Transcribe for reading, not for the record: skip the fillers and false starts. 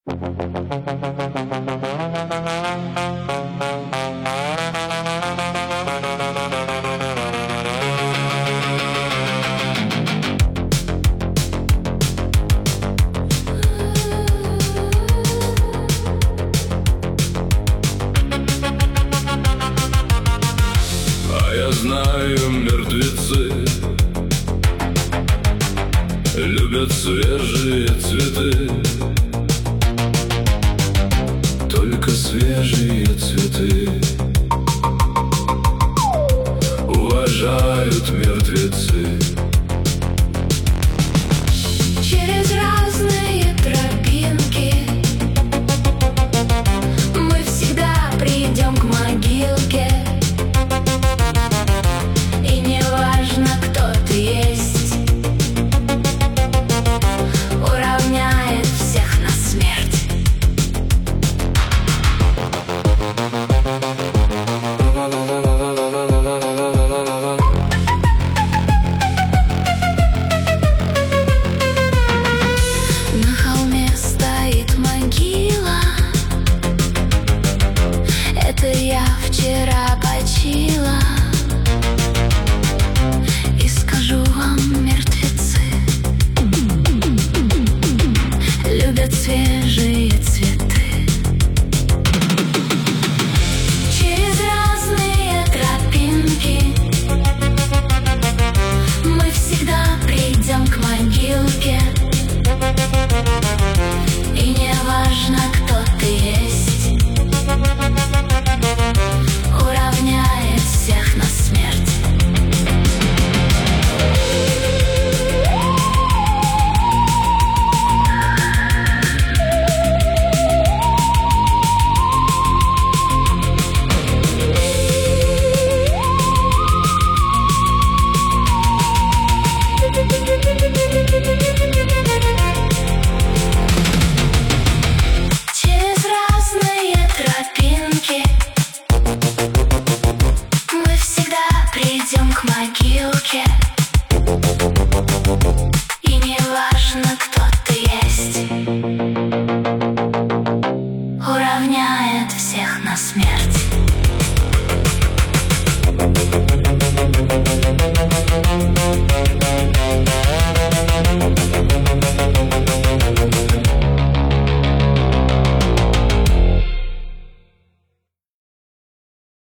Я знаю, мертвецы любят свежие цветы, только свежие цветы уважают мертвецы. Через разные тропинки мы всегда придем к могилке. И не важно, кто ты есть, уравняет всех на смерть. На холме стоит могила. Это я вчера почила. И скажу вам, мертвецы любят свежие цветы.